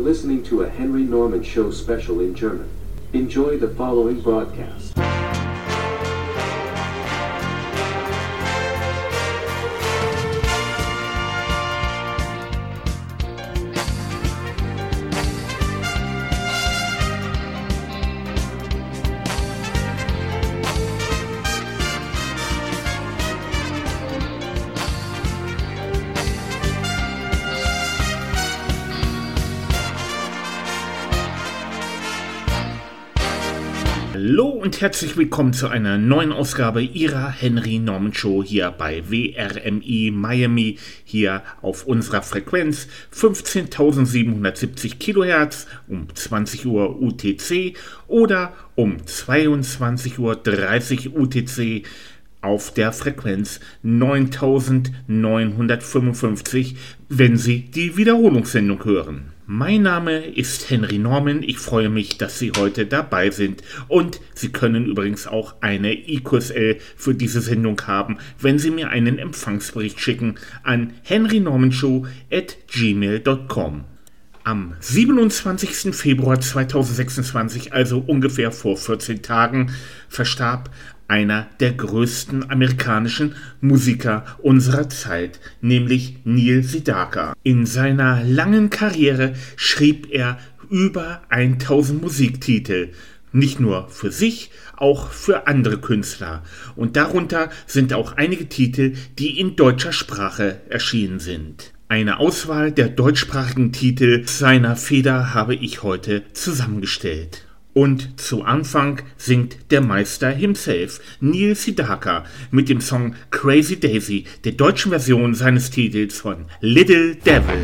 listening to a Henry Norman Show special in German. Enjoy the following broadcast. Hallo und herzlich willkommen zu einer neuen Ausgabe Ihrer Henry Norman Show hier bei WRMI Miami, hier auf unserer Frequenz 15.770 Kilohertz um 20 Uhr UTC oder um 22.30 Uhr UTC auf der Frequenz 9.955, wenn Sie die Wiederholungssendung hören. Mein Name ist Henry Norman, ich freue mich, dass Sie heute dabei sind und Sie können übrigens auch eine IQSL für diese Sendung haben, wenn Sie mir einen Empfangsbericht schicken an henrynormanshow@gmail.com. Am 27. Februar 2026, also ungefähr vor 14 Tagen, verstarb einer der größten amerikanischen Musiker unserer Zeit, nämlich Neil Sedaka. In seiner langen Karriere schrieb er über 1000 Musiktitel, nicht nur für sich, auch für andere Künstler. Und darunter sind auch einige Titel, die in deutscher Sprache erschienen sind. Eine Auswahl der deutschsprachigen Titel seiner Feder habe ich heute zusammengestellt. Und zu Anfang singt der Meister himself, Neil Sedaka, mit dem Song Crazy Daisy, der deutschen Version seines Titels von Little Devil.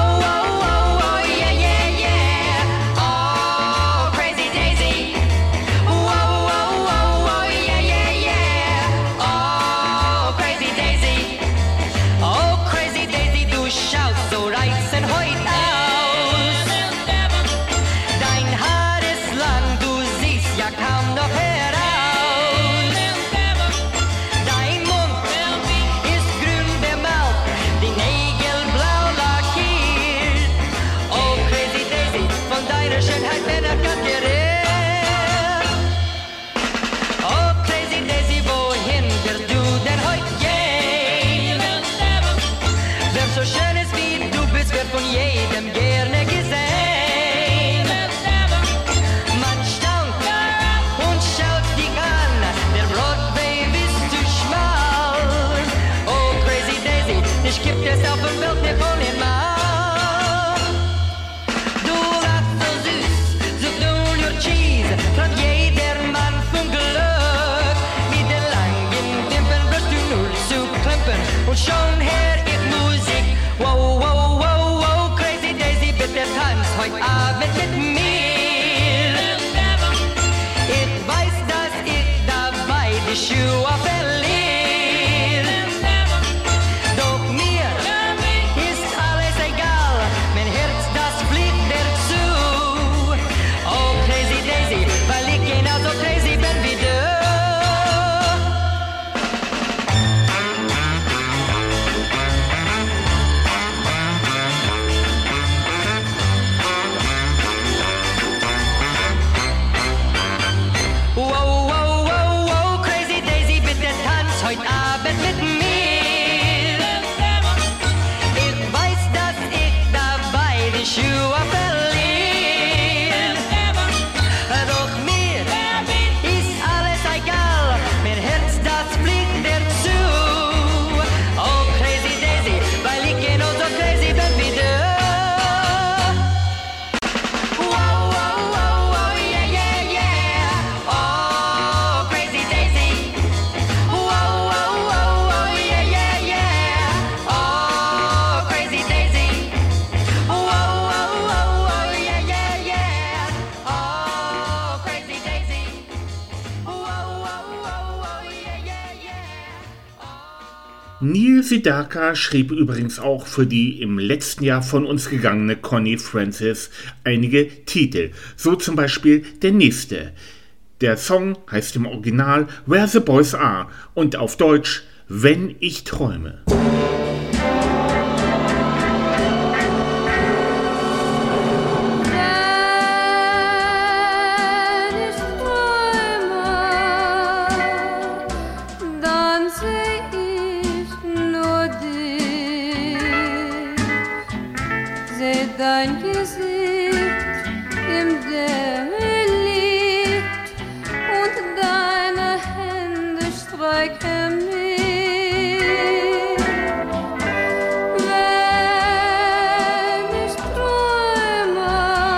Neil Sedaka schrieb übrigens auch für die im letzten Jahr von uns gegangene Connie Francis einige Titel, so zum Beispiel der nächste. Der Song heißt im Original Where the Boys Are und auf Deutsch Wenn ich träume. dein Gesicht im Dämmerlicht und deine Hände streiche mich. Wenn ich träume,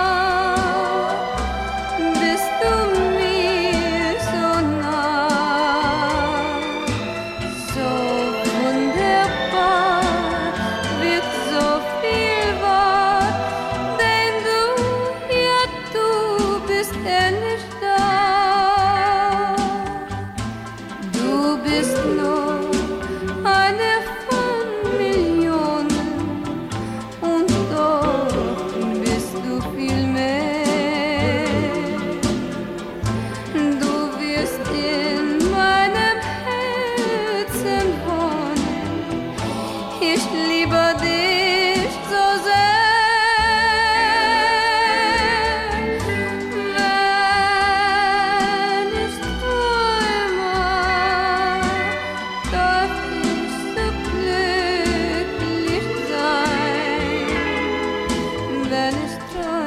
bist du mir so nah, so wunderbar, wird so viel wahr, denn du, ja du bist endlich da. Du bist nur eine von Millionen und doch bist du viel mehr. Du wirst in meinem Herzen wohnen, ich liebe dich so sehr. Wenn ich träume, darf ich so glücklich sein. Wenn ich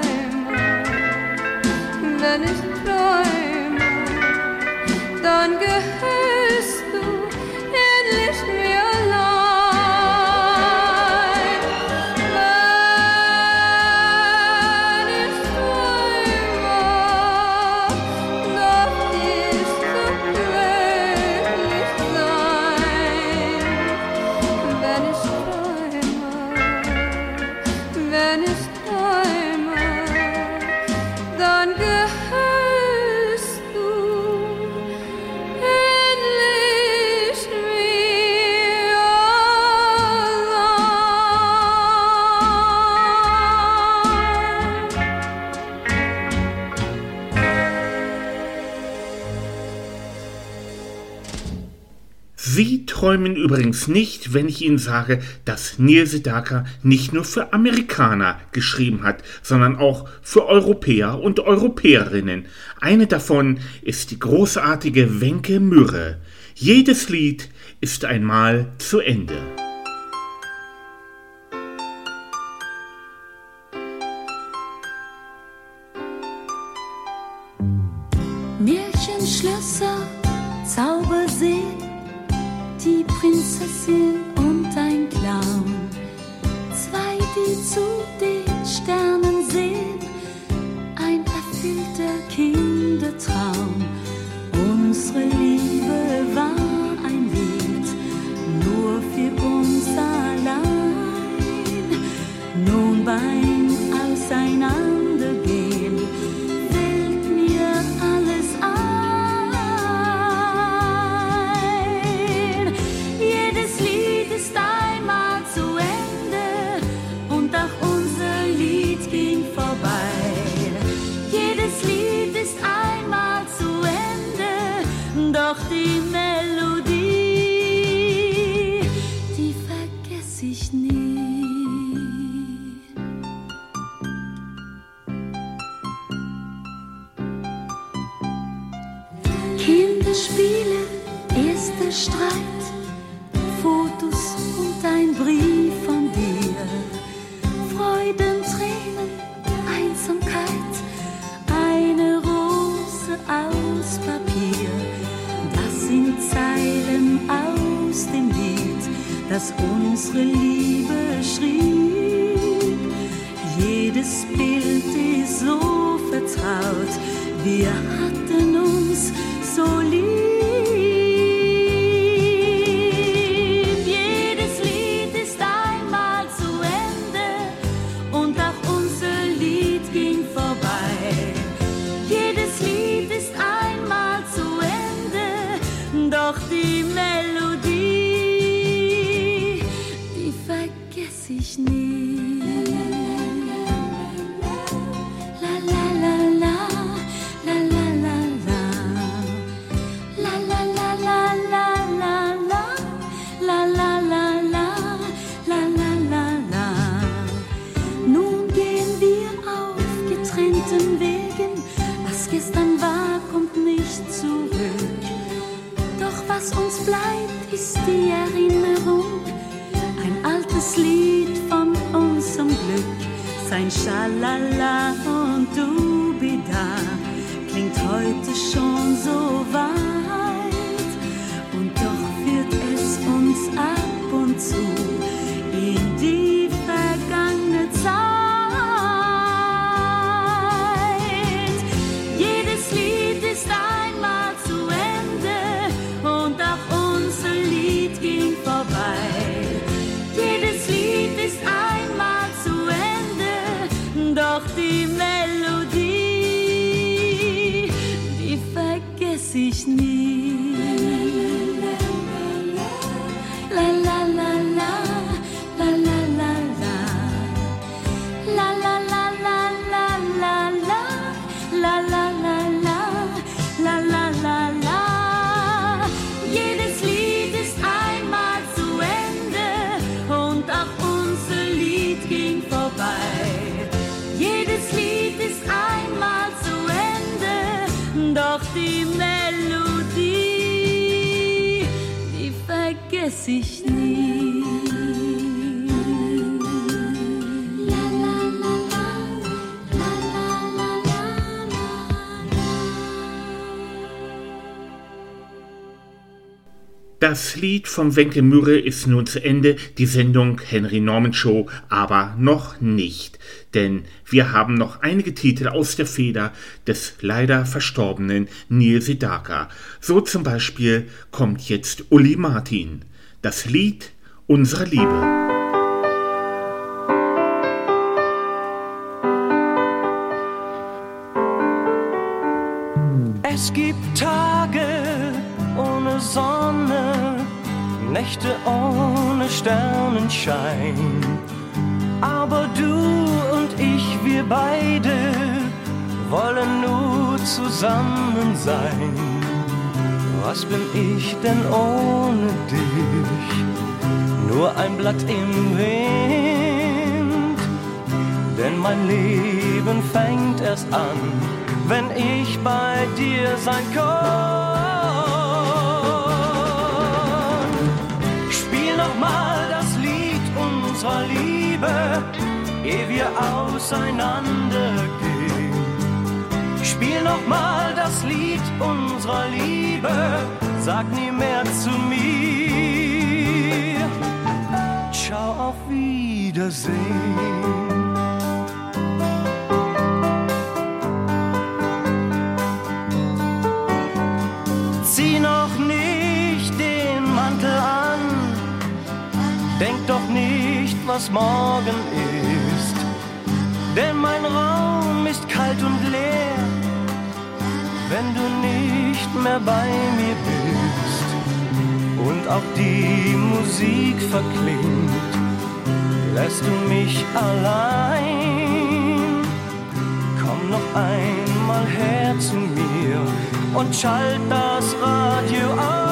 träume, dann gehörst du endlich mir allein. Wenn ich träume, darf ich so glücklich sein. Wenn ich träume, dann gehörst du endlich mir Sie träumen übrigens nicht, wenn ich Ihnen sage, dass Neil Sedaka nicht nur für Amerikaner geschrieben hat, sondern auch für Europäer und Europäerinnen. Eine davon ist die großartige Wenke Mürre. Jedes Lied ist einmal zu Ende. Märchenschlösser, Zauberseen, die Prinzessin und ein Clown, zwei, die zu den Sternen sehen, ein erfüllter Kindertraum. Unsere Liebe war ein Lied, nur für uns allein. Nun beim Auseinandergehen fällt mir alles ein. Jedes Lied ist einmal zu Ende und auch unser Lied ging vorbei. Jedes Lied ist einmal zu Ende, doch die Melodie, die vergesse ich nie. Kinderspiele, erster Streit, Fotos und ein Brief von dir, Freuden, Tränen, Einsamkeit, eine Rose aus Papier. Das sind Zeilen aus dem Lied, das unsere Liebe schrieb. Jedes Bild ist so vertraut, wir hatten uns so lieb. Jedes Lied ist einmal zu Ende und auch unser Lied ging vorbei. Jedes Lied ist einmal zu Ende, doch die Melodie, die vergesse ich nie. La la la la, la la la la, la la la la la la la, la la la la, la la la la. Nun gehen wir auf getrennten Wegen, was gestern war, kommt nicht zurück. Doch was uns bleibt, ist die Erinnerung, ein altes Lied von unserem Glück. Sein Schalala und Dubida klingt heute schon so weit. Und doch führt es uns ab und zu in die vergangene Zeit. Jedes Lied ist einmal zu Ende und auch unser Lied ging vorbei. Jedes Lied ist einmal zu Ende, doch die Melodie, die vergess ich nie. La la la la, la la la la, la la la la la la la, la la la la, la la la la. Jedes Lied ist einmal zu Ende und auch unser Lied ging vorbei. Jedes Lied ist einmal zu Ende, doch die Melodie, die vergess ich nie. La la la la, la la la la la. Das Lied von Wenke Mürre ist nun zu Ende, die Sendung Henry Norman Show aber noch nicht. Denn wir haben noch einige Titel aus der Feder des leider verstorbenen Neil Sedaka. So zum Beispiel kommt jetzt Uli Martin, das Lied unserer Liebe. Es gibt Tage ohne Sonne, Nächte ohne Sternenschein. Aber du und ich, wir beide, wollen nur zusammen sein. Was bin ich denn ohne dich? Nur ein Blatt im Wind. Denn mein Leben fängt erst an, wenn ich bei dir sein kann. Spiel nochmal das Lied unserer Liebe, ehe wir auseinandergehen. Spiel nochmal das Lied unserer Liebe, sag nie mehr zu mir. Ciao, auf Wiedersehen. Zieh noch nicht den Mantel an, denk doch nicht, was morgen ist. Denn mein Raum ist kalt und leer, wenn du nicht mehr bei mir bist. Und auch die Musik verklingt, lässt du mich allein. Komm noch einmal her zu mir und schalt das Radio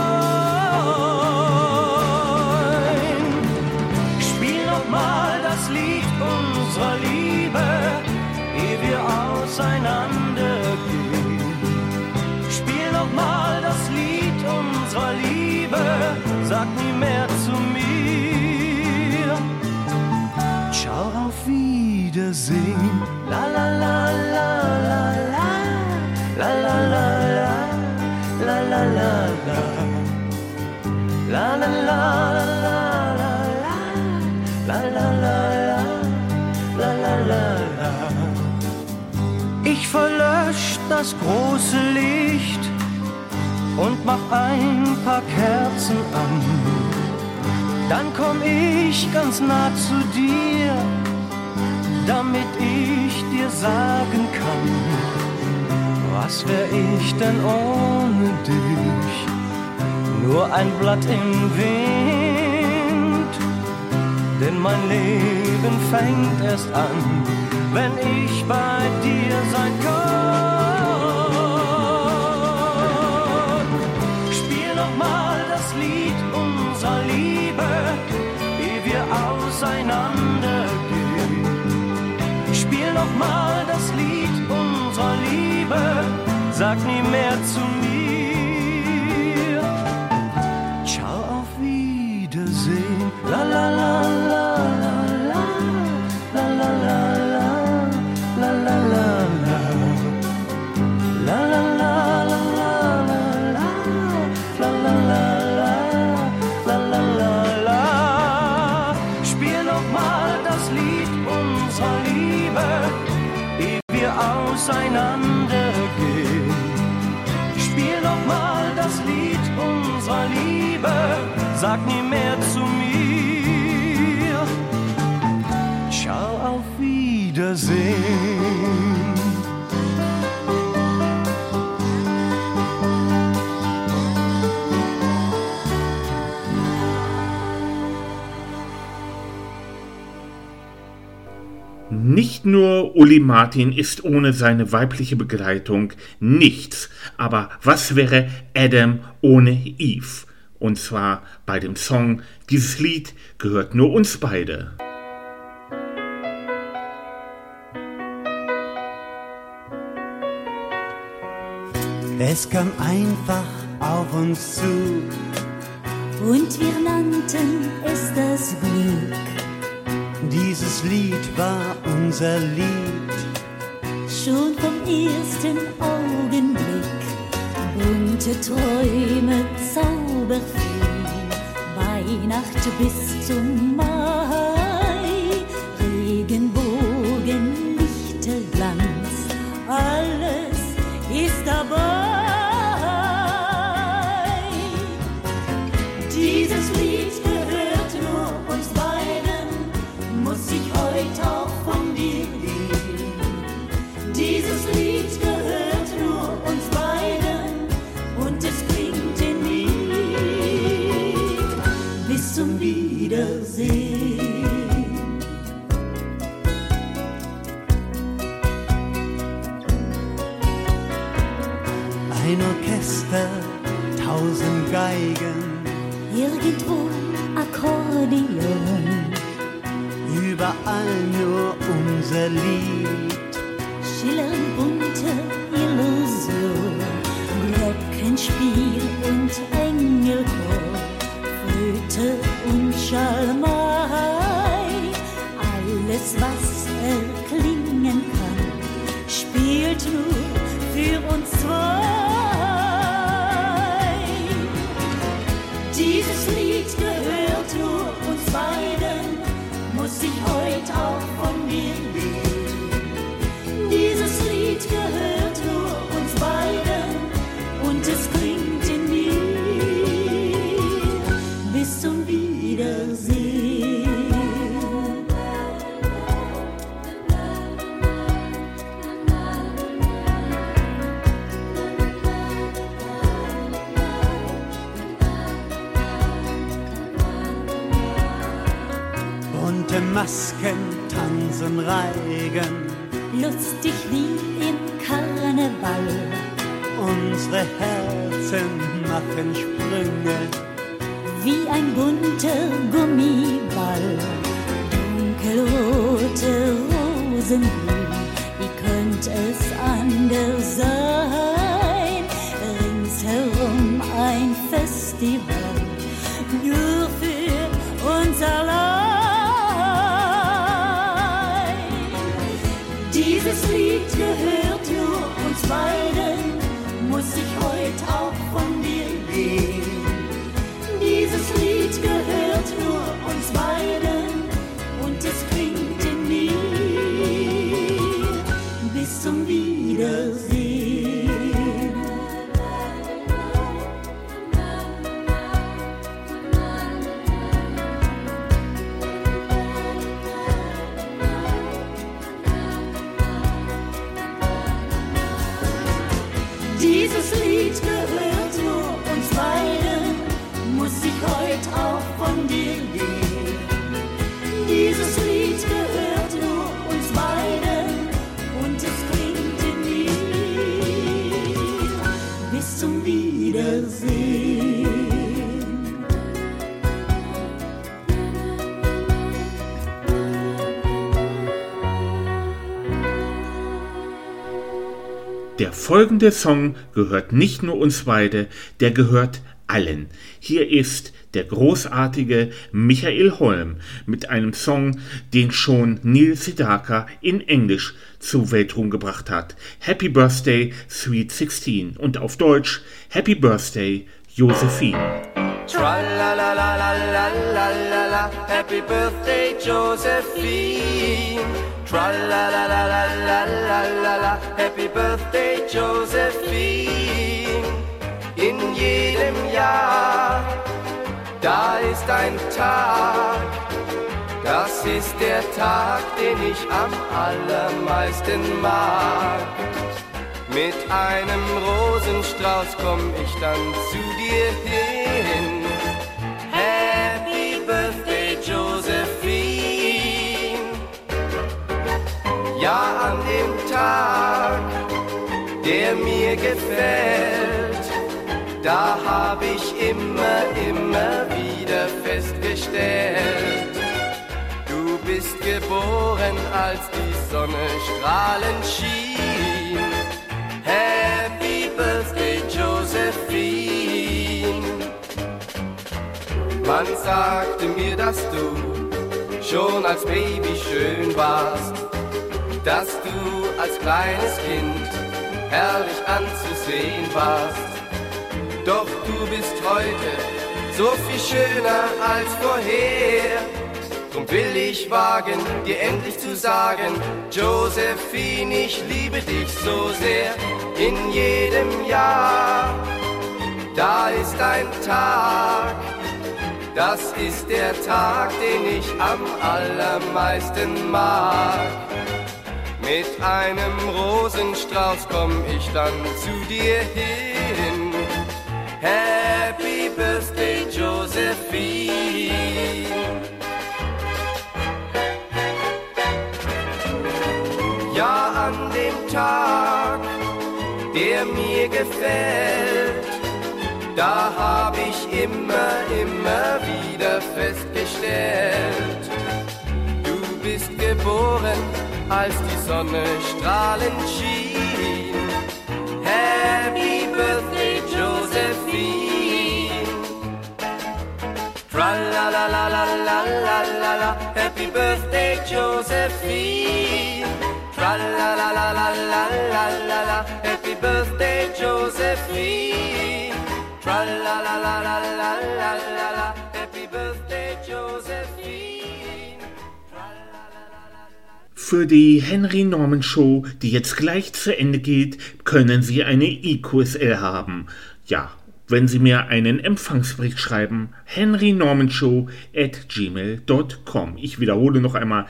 ein. Spiel noch mal das Lied unserer Liebe, ehe wir auseinandergehen. Spiel noch mal das Lied unserer Liebe, sag nie mehr zu mir. Ciao, auf Wiedersehen. La la la la la la, la la la la, la la la la, la la la la la, la la la la, la la la la. Ich verlösch das große Licht und mach ein paar Kerzen an. Dann komm ich ganz nah zu dir, damit ich dir sagen kann, was wär ich denn ohne dich? Nur ein Blatt im Wind, denn mein Leben fängt erst an, wenn ich bei dir sein kann. Spiel noch mal das Lied unserer Liebe, ehe wir auseinandergehen. Spiel noch mal das Lied unserer Liebe, sag nie mehr zu mir. Ciao, auf Wiedersehen. La la la la la la, la la la la. sag nie mehr zu mir. Ciao, auf Wiedersehen. Nicht nur Uli Martin ist ohne seine weibliche Begleitung nichts, aber was wäre Adam ohne Eve? Und zwar bei dem Song "Dieses Lied gehört nur uns beide". Es kam einfach auf uns zu Und wir nannten es das Glück. Dieses Lied war unser Lied. Schon vom ersten Augenblick. Bunte Träume, zauberfrei. Weihnacht bis zum Mai. Regenbogen, Lichterglanz. Alles ist dabei. Dieses Lied gehört nur uns beiden. Muss ich heute auch von dir gehen. Dieses Lied gehört nur uns beiden und es klingt in mir. Bis zum Wiedersehen. Ein Orchester, 1000 Geigen, Irgendwo Akkordeon. überall nur unser Lied. Schillernd bunte Illusion, Glockenspiel und Engelchor, Flöte und Schalmei, alles was erklingen kann, spielt nur für uns zwei. Dieses Lied gehört nur uns beiden, muss ich heute auch von dir gehen. Dieses Lied gehört nur uns beiden und es klingt in mir. Bis zum Wiedersehen. Bunte Masken tanzen Reigen, Lustig wie im Karneval, unsere Herzen machen Sprünge. wie ein bunter Gummiball. Dunkelrote Rosenblühen, wie könnte es anders sein? Ringsherum ein Festival, nur für uns allein. Dieses Lied gehört nur uns beiden, muss ich heute auch von dir gehen. Dieses Lied gehört nur uns beiden und es klingt in mir. Bis zum Wiedersehen. Dieses Lied gehört nur uns beiden, muss ich heute auch von dir gehen. Dieses Lied gehört nur uns beiden und es klingt in mir. Bis zum Wiedersehen. Der folgende Song gehört nicht nur uns beide, der gehört allen. Hier ist der großartige Michael Holm mit einem Song, den schon Neil Sedaka in Englisch zu Weltruhm gebracht hat. Happy Birthday, Sweet 16 und auf Deutsch Happy Birthday, Josephine. Tra-la-la-la-la-la-la-la-la, happy birthday Josephine. Tra-la-la-la-la-la-la-la, happy birthday Josephine. In jedem Jahr Da ist ein Tag, das ist der Tag, den ich am allermeisten mag. Mit einem Rosenstrauß komm ich dann zu dir hin. Happy Birthday, Josephine. Ja, an dem Tag, der mir gefällt, da hab ich immer wieder festgestellt, du bist geboren, als die Sonne strahlend schien. Happy Birthday, Josephine. Man sagte mir, dass du schon als Baby schön warst, dass du als kleines Kind herrlich anzusehen warst. Doch du bist heute so viel schöner als vorher. Drum will ich wagen, dir endlich zu sagen, Josephine, ich liebe dich so sehr. In jedem Jahr, da ist ein Tag, das ist der Tag, den ich am allermeisten mag. Mit einem Rosenstrauß komm ich dann zu dir hin. Happy Birthday, Josephine. Ja, an dem Tag, der mir gefällt, da hab ich immer wieder festgestellt, du bist geboren, als die Sonne strahlend schien. Happy Birthday, Josephine. Tra-la-la-la-la-la-la-la-la. Happy Birthday, Josephine. Tra-la-la-la-la-la-la-la. Happy Birthday, Josephine. Tra-la-la-la-la-la-la-la. Happy Birthday, Josephine. Für die Henry Norman Show, die jetzt gleich zu Ende geht, können Sie eine EQSL haben. Ja, wenn Sie mir einen Empfangsbericht schreiben, henrynormanshow@gmail.com. Ich wiederhole noch einmal,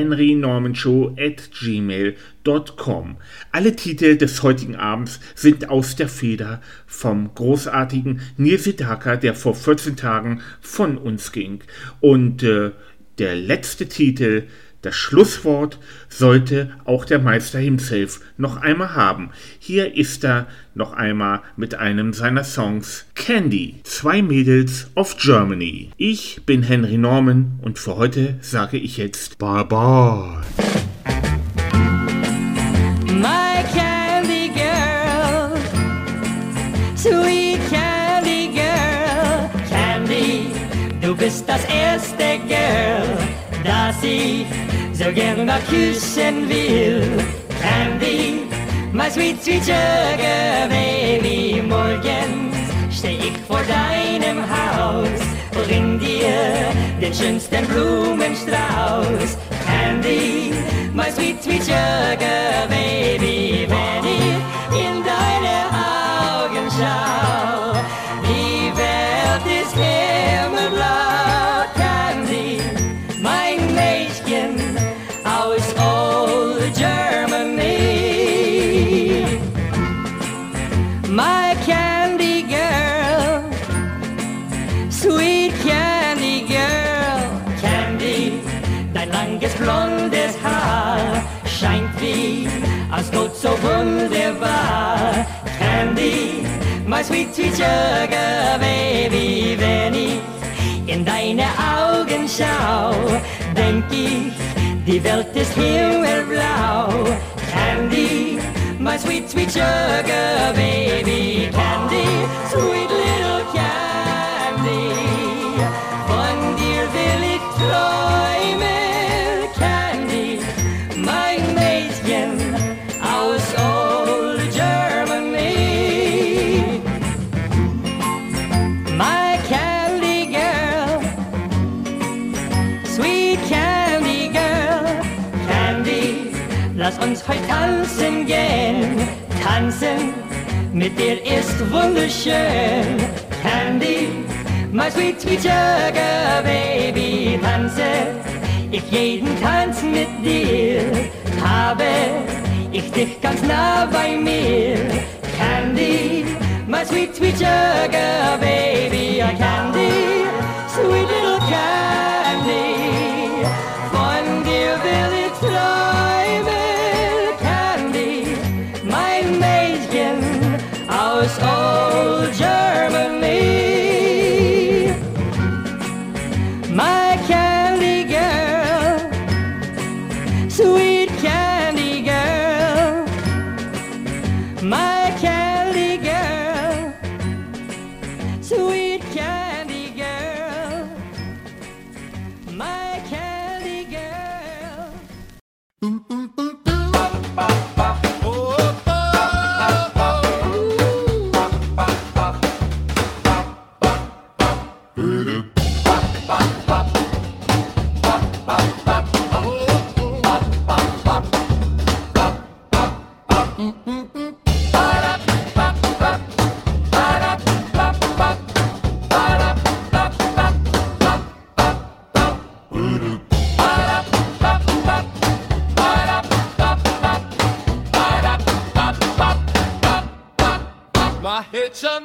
henrynormanshow@gmail.com. Alle Titel des heutigen Abends sind aus der Feder vom großartigen Neil Sedaka, der vor 14 Tagen von uns ging. Und der letzte Titel, das Schlusswort, sollte auch der Meister himself noch einmal haben. Hier ist er noch einmal mit einem seiner Songs, Candy, 2 Mädels of Germany. Ich bin Henry Norman und für heute sage ich jetzt Bye Bye. My candy girl, sweet candy girl, Candy, du bist das erste Girl, das ich so gern mal küssen will. Candy, my sweet, sweet sugar baby, morgens steh ich vor deinem Haus, bring dir den schönsten Blumenstrauß. Candy, my sweet, sweet sugar baby, wenn ich in deine Augen schau, die Welt ist himmelblau. Candy, mein Mädchen aus old Germany, my candy girl, sweet candy girl. Candy, dein langes blondes Haar scheint wie aus Gold so wunderbar. Candy, my sweet, sweet sugar baby, wenn ich in deine Augen schau, denk ich, die Welt ist himmelblau. Candy, my sweet, sweet sugar baby. Candy, sweet little candy, von dir will ich träumen. Candy, mein Mädchen aus old Germany, my candy girl, sweet candy girl. Candy, lass uns heute tanzen gehen. Tanzen mit dir ist wunderschön. Candy, My sweet, sweet Sugar Baby, tanze ich jeden Tanz mit dir, habe ich dich ganz nah bei mir. Candy, my sweet, sweet Sugar Baby, Candy, sweet little Candy, von dir will ich träumen. Candy, mein Mädchen aus old Germany. My candy girl, sweet candy girl, my candy girl, sweet candy girl, my candy girl. My hips on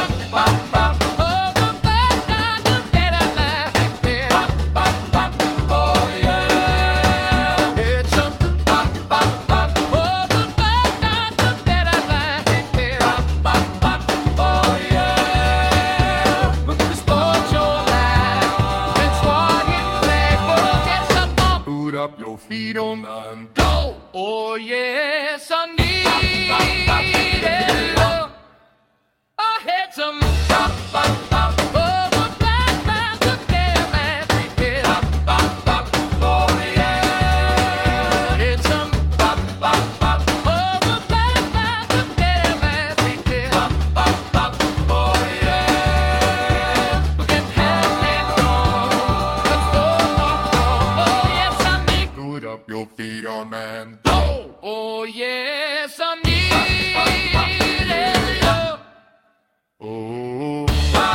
up your feet on and go. Oh yes, I need it. I had some your feet on man. Go! Oh yes, I need it. Oh.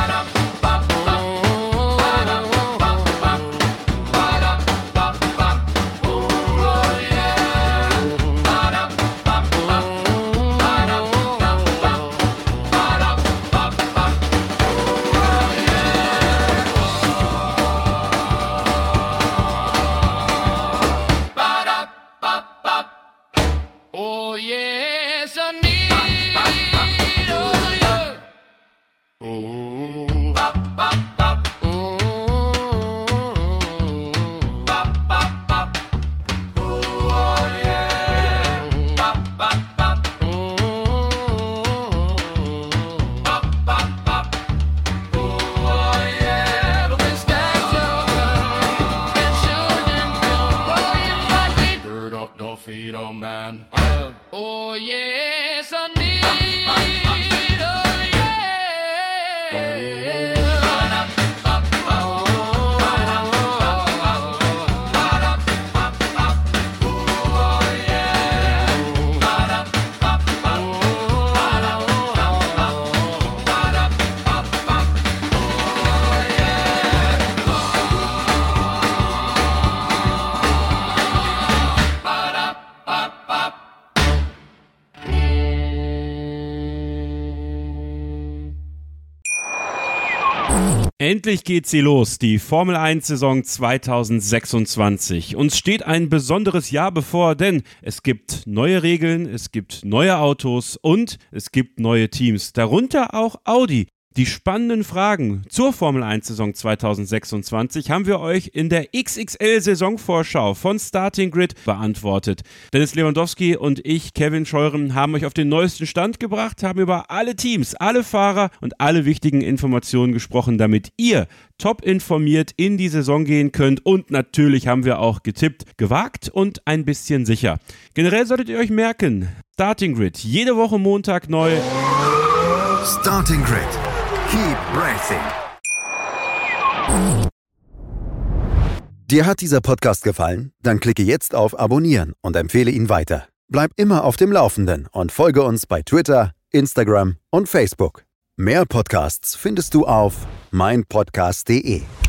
Oh yes, I need oh yeah. Oh bop bop bop. Oh bop bop bop. Oh yeah. Bop bop bop. Oh bop bop bop. Oh yeah. But this guy's sugar and sugar and milk. Oh yeah, like it. Dirt up no feet, oh man. Oh yes, I need oh yeah. Endlich geht sie los, die Formel-1-Saison 2026. Uns steht ein besonderes Jahr bevor, denn es gibt neue Regeln, es gibt neue Autos und es gibt neue Teams, darunter auch Audi. Die spannenden Fragen zur Formel-1-Saison 2026 haben wir euch in der XXL-Saisonvorschau von Starting Grid beantwortet. Dennis Lewandowski und ich, Kevin Scheuren, haben euch auf den neuesten Stand gebracht, haben über alle Teams, alle Fahrer und alle wichtigen Informationen gesprochen, damit ihr top informiert in die Saison gehen könnt. Und natürlich haben wir auch getippt, gewagt und ein bisschen sicher. Generell solltet ihr euch merken, Starting Grid, jede Woche Montag neu. Starting Grid. Keep racing. Dir hat dieser Podcast gefallen? Dann klicke jetzt auf Abonnieren und empfehle ihn weiter. Bleib immer auf dem Laufenden und folge uns bei Twitter, Instagram und Facebook. Mehr Podcasts findest du auf meinpodcast.de.